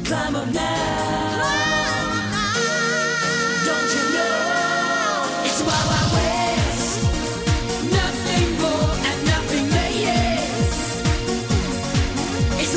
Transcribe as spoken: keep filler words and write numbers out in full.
Climb up now. Don't you know it's wild?